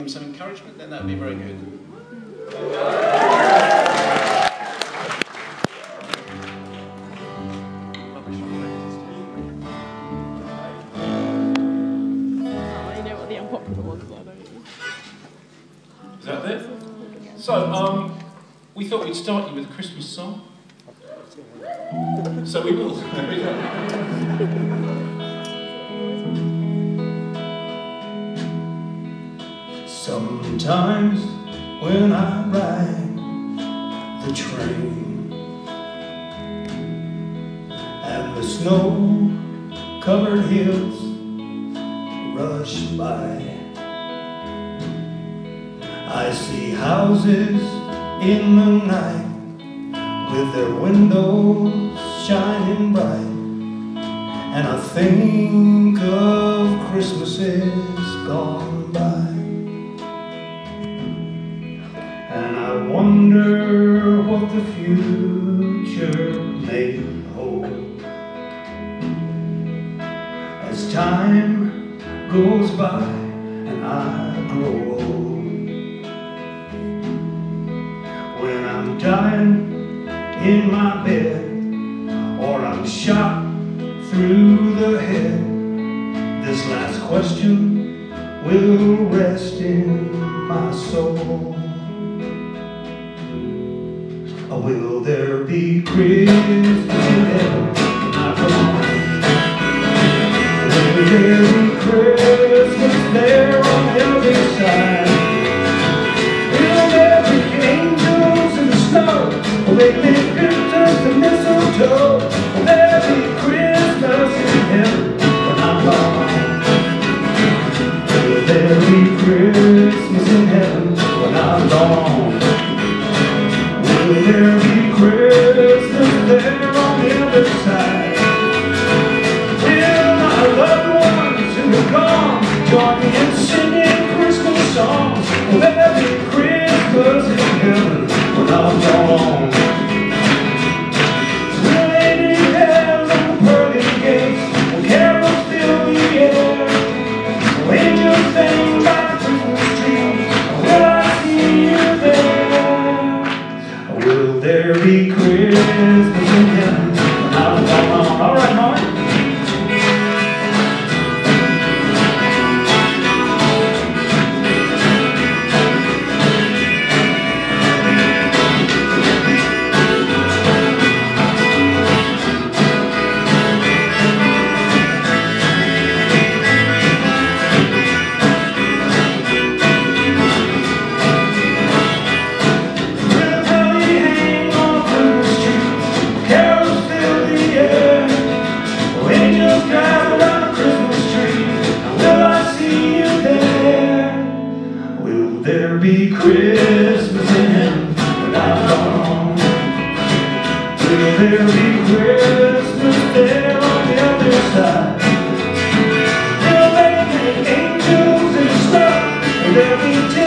some encouragement, then that would be very good. You know what the unpopular ones are, don't you? Is that it? So, we thought we'd start you with a Christmas song. So we will. Sometimes when I ride the train and the snow-covered hills rush by, I see houses in the night with their windows shining bright, and I think of Christmases gone by. And I wonder what the future may hold as time goes by and I grow old. When I'm dying in my bed or I'm shot through the head, this last question will rest in my soul. Will there be Christmas in heaven when I come home? Will there be Christmas there on the other side? Will there be angels in the snow? Will they lift Christmas and mistletoe? Will there be Christmas in heaven when I'm gone? Will there be Christmas in heaven when I'm gone? Will there be Christmas there on the other side? Will my loved ones who are gone join me in singing Christmas songs? Will there be Christmas in heaven when I'm gone? Will they be bells on the pearly gates? Will carols fill the air? Will angels sing by the Christmas tree? Will I see you there? Will there be Christmas in heaven when I'm gone? All right, Mark. There be Christmas in heaven when I'm gone? Will there be Christmas there on the other side? Will there be angels in the snow? Will there be